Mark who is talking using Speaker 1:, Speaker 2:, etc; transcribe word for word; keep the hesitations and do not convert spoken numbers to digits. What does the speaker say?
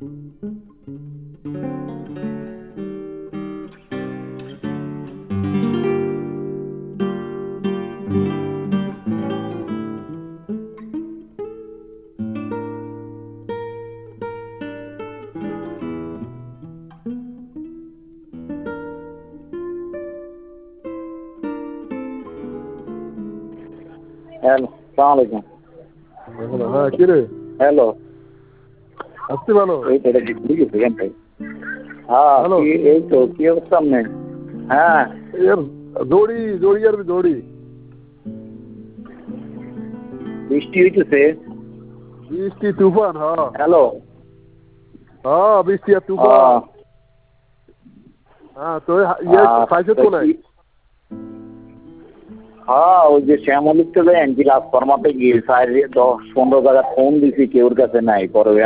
Speaker 1: Hello, সালাম আলাইকুম।
Speaker 2: হ্যাঁ কি রে?
Speaker 1: হ্যালো,
Speaker 2: আসতে ভালো।
Speaker 1: এই তো এটা ঠিক আছে কেন ভাই? হ্যাঁ
Speaker 2: হ্যালো।
Speaker 1: কি এই তো কি অবস্থা আপনার? হ্যাঁ
Speaker 2: এর দৌড়ি দৌড়ি আর দৌড়ি
Speaker 1: বৃষ্টি হইতেছে।
Speaker 2: বৃষ্টি তুফান। হ্যাঁ
Speaker 1: হ্যালো,
Speaker 2: হ্যাঁ বৃষ্টি আর তুফান।
Speaker 1: আহ,
Speaker 2: হ্যাঁ তো ইয়ে
Speaker 1: আহ,
Speaker 2: খাইছে
Speaker 1: তা
Speaker 2: তো নাই?
Speaker 1: কি- হ্যাঁ ওই যে শ্যামলিক তো যায় এনজি লাভ ফরমাতে গিয়ে সাইড দশ পনেরো জায়গা ফোন দিছি কেউর কাছে নাই পরে